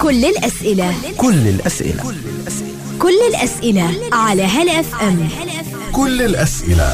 كل الأسئلة على هلا اف ام. كل الأسئلة.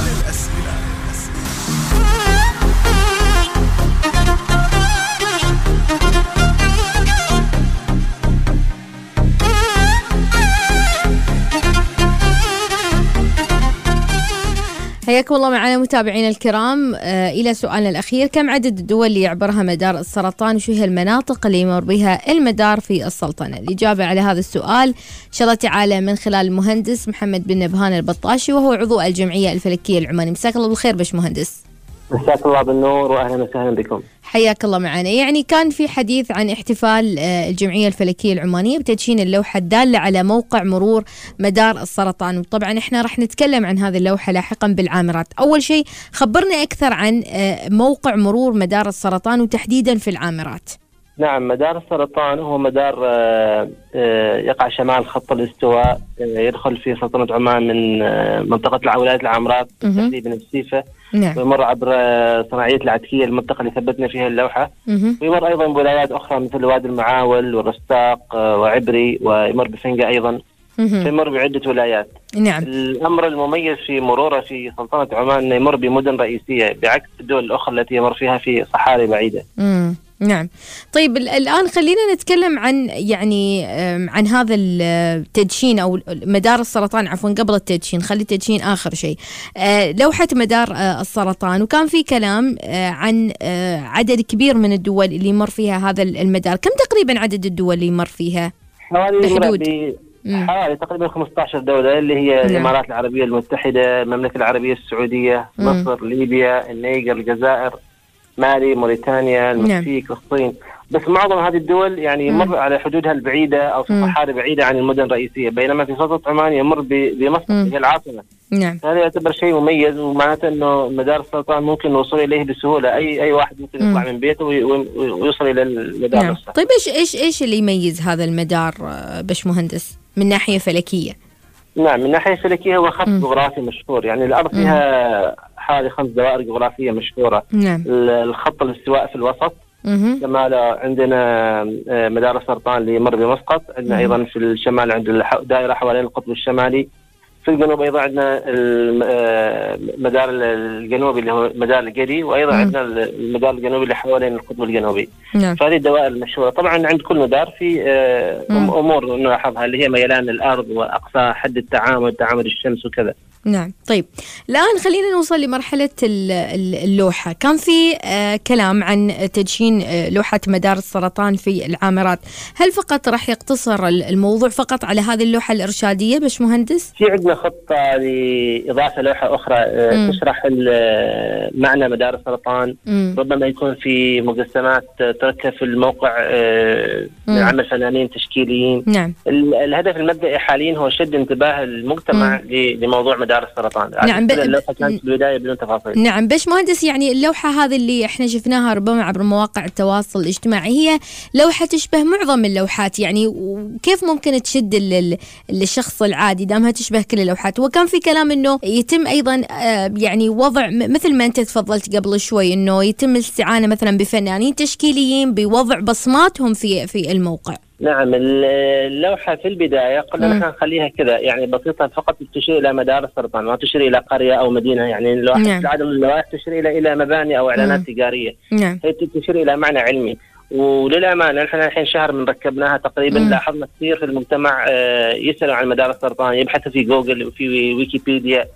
حياكم الله معنا متابعينا الكرام. إلى سؤالنا الأخير: كم عدد الدول اللي يعبرها مدار السرطان، وشو هي المناطق اللي يمر بها المدار في السلطنة؟ الإجابة على هذا السؤال إن شاء الله تعالى من خلال المهندس محمد بن نبهان البطاشي، وهو عضو الجمعية الفلكية العمانية. مساك الله بالخير باش مهندس. مساك الله بالنور وأهلا وسهلا بكم. حياك الله معنا. يعني كان في حديث عن احتفال الجمعية الفلكية العمانية بتدشين اللوحة الدالة على موقع مرور مدار السرطان، وطبعا احنا راح نتكلم عن هذه اللوحة لاحقا بالعامرات. أول شيء خبرنا أكثر عن موقع مرور مدار السرطان وتحديدا في العامرات. نعم، مدار السرطان هو مدار يقع شمال خط الاستواء، يدخل في سلطنة عمان من منطقة ولاية العامرات تحديدا السيفة. نعم. ويمر عبر صناعية العتكية المنطقة اللي ثبتنا فيها اللوحة. ويمر أيضا بولايات أخرى مثل وادي المعاول والرستاق وعبري، ويمر بفنقة أيضا. يمر بعدة ولايات. نعم. الأمر المميز في مروره في سلطنة عمان أنه يمر بمدن رئيسية بعكس الدول الأخرى التي يمر فيها في صحاري بعيدة. نعم. طيب الآن خلينا نتكلم عن عن هذا التدشين أو مدار السرطان، عفوا قبل التدشين، خلي التدشين آخر شيء. لوحة مدار السرطان، وكان في كلام عن عدد كبير من الدول اللي يمر فيها هذا المدار. كم تقريبا عدد الدول اللي يمر فيها؟ حوالي تقريبا 15 دولة، اللي هي الإمارات العربية المتحدة، المملكة العربية السعودية، مصر، ليبيا، النيجر، الجزائر، مالي، موريتانيا، المكسيك، الصين. بس معظم هذه الدول يعني يمر على حدودها البعيدة أو في صحاري بعيدة عن المدن الرئيسية، بينما في سلطنة عمان يمر بمسقط هي العاصمة. نعم. هذا يعتبر شيء مميز، ومعناته إنه مدار السرطان ممكن الوصول إليه بسهولة. أي واحد ممكن يطلع من بيته ويوصل إلى المدار. نعم. طيب إيش اللي يميز هذا المدار باش مهندس من ناحية فلكية؟ نعم، من ناحية فلكية هو خط جغرافي مشهور. يعني الأرض فيها حوالي 5 دوائر جغرافية مشهورة. نعم. الخط الاستواء في الوسط، شمال عندنا مدار السرطان اللي يمر بمسقط، عندنا أيضا في الشمال عندنا دائرة حوالين القطب الشمالي، في الجنوب أيضا عندنا المدار الجنوبي اللي هو مدار القري، وأيضا عندنا المدار الجنوبي اللي حوالين القطب الجنوبي. نعم. فهذه الدوائر المشهورة. طبعا عند كل مدار في أمور نلاحظها، اللي هي ميلان الأرض وأقصى حد تعامد الشمس وكذا. نعم. طيب الآن خلينا نوصل لمرحلة اللوحة. كان في كلام عن تدشين لوحة مدار السرطان في العامرات. هل فقط راح يقتصر الموضوع فقط على هذه اللوحة الإرشادية باش مهندس؟ في عندنا خطة لإضافة لوحة أخرى تشرح معنى مدار السرطان. ربما يكون في مجسمات تركب في الموقع من عمل فنانين تشكيليين. نعم. الهدف المبدئي حاليا هو شد انتباه المجتمع لموضوع مدار السرطان. نعم. اللوحة كانت في البداية بدون تفاصيل. نعم. باش مهندس، يعني اللوحة هذه اللي احنا شفناها ربما عبر مواقع التواصل الاجتماعي هي لوحة تشبه معظم اللوحات، يعني وكيف ممكن تشد الشخص العادي دامها تشبه كل اللوحات؟ وكان في كلام انه يتم ايضا يعني وضع مثل ما انت تفضلت قبل شوي، انه يتم الاستعانة مثلا بفنانين تشكيليين بوضع بصماتهم في الموقع. نعم، اللوحة في البداية قلنا نحن نخليها كذا، يعني بسيطة، فقط تشير إلى مدار السرطان، ما تشير إلى قرية أو مدينة. يعني اللوحة العدد من اللوحات تشير إلى مباني أو إعلانات تجارية. هي تشير إلى معنى علمي. وللأمانة نحن الحين شهر من ركبناها تقريبا، لاحظنا كثير في المجتمع يسألوا عن مدار السرطان، يبحثوا في جوجل وفي ويكيبيديا.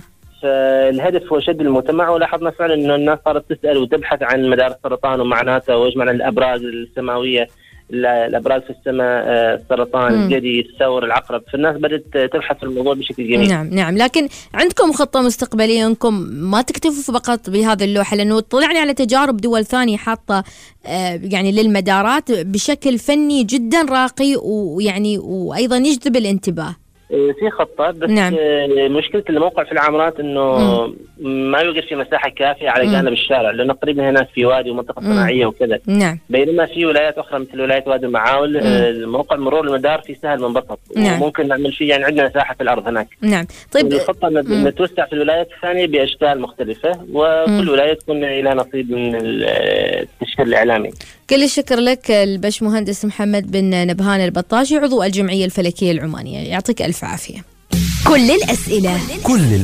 فالهدف هو شد المجتمع، ولاحظنا فعلا إنه الناس صارت تسأل وتبحث عن مدار السرطان ومعناته وإيش معنى الأبراج السماوية، الأبراج في السماء، السرطان، الجدي، الثور، العقرب. فالناس بدأت تبحث في الموضوع بشكل جميل. نعم. لكن عندكم خطة مستقبلية أنكم ما تكتفوا فقط بهذه اللوحة، لأنه طلعنا على تجارب دول ثانية حاطة يعني للمدارات بشكل فني جدا راقي، ويعني وأيضا يجذب الانتباه. في خطة، بس نعم. مشكلة الموقع في العامرات انه ما يوجد في مساحة كافية على جانب الشارع، لأنه قريبا هناك في وادي ومنطقة صناعية وكذا. نعم. بينما في ولايات أخرى مثل ولاية وادي المعاول الموقع مرور المدار في سهل منبسط. نعم. وممكن نعمل فيه، يعني عندنا مساحة في الأرض هناك. نعم. طيب الخطة نتوسع في الولايات الثانية بأشكال مختلفة، وكل ولاية تكون إلى نصيب من التشكيل الإعلامي. كل الشكر لك البشمهندس محمد بن نبهان البطاشي، عضو الجمعية الفلكية العمانية، يعطيك ألف عافية. كل الأسئلة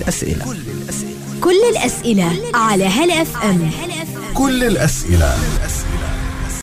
كل الأسئلة على هلا اف ام. كل الأسئلة